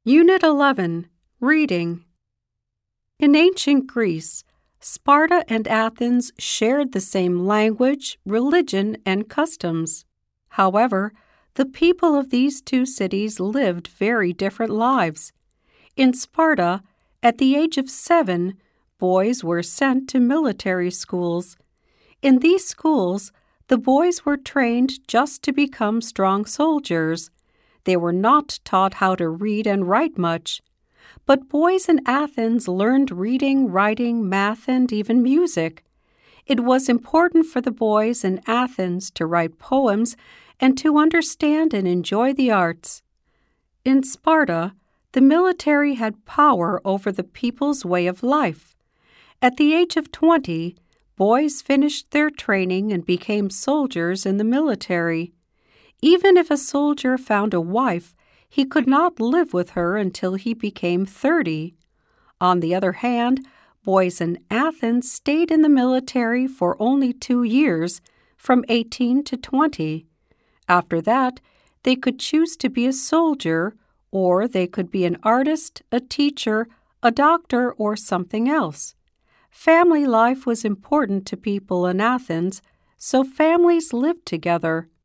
Unit 11, Reading. In ancient Greece, Sparta and Athens shared the same language, religion, and customs. However, the people of these two cities lived very different lives. In Sparta, at the age of 7, boys were sent to military schools. In these schools, the boys were trained just to become strong soldiers. They were not taught how to read and write much. But boys in Athens learned reading, writing, math, and even music. It was important for the boys in Athens to write poems and to understand and enjoy the arts. In Sparta, the military had power over the people's way of life. At the age of 20, boys finished their training and became soldiers in the military. Even if a soldier found a wife, he could not live with her until he became 30. On the other hand, boys in Athens stayed in the military for only 2 years, from 18 to 20. After that, they could choose to be a soldier, or they could be an artist, a teacher, a doctor, or something else. Family life was important to people in Athens, so families lived together.